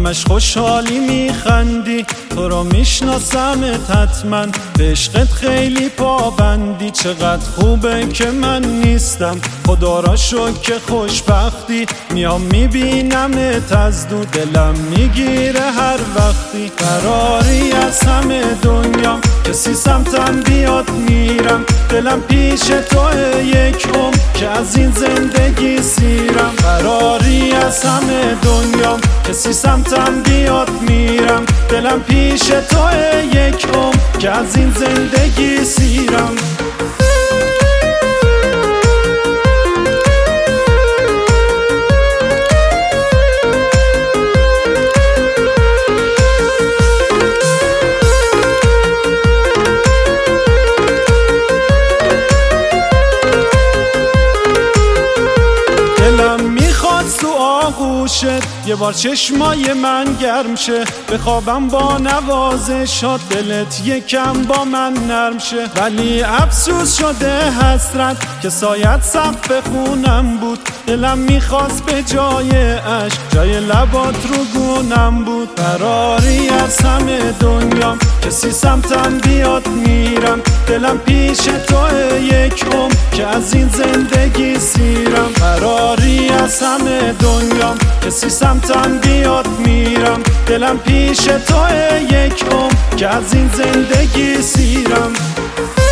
همش خوشحالی میخندی، تو رو میشناسمت حتما، به عشقت خیلی پابندی. چقدر خوبه که من نیستم، خدا را شکر که خوشبختی. میام میبینمت از دور، دلم میگیره هر وقتی. فراری از همه دنیام، کسی سمتم بیاد میرم. دلم پیش توه یک عمر که از این زندگی سیرم. فراری از همه دنیام، کسی سمتم بیاد میرم. دلم پیش توه یک عمر که از این زندگی سیرم. دلم میخواد تو آغوشت یه بار چشمای من گرم شه، بخوابم با نوازشات، دلت یکم با من نرم شه. ولی افسوس شده حسرت که سایت سقف خونم بود. دلم میخواست به جای عشق جای لبات رو گونم بود. فراری از همه دنیام، کسی سمتم بیاد میرم. دلم پیش توه یک عمر که از این زندگی سیرم. فراری از همه دنیام، کسی سمتم بیاد میرم. دلم پیش توه یک عمر که از این زندگی سیرم.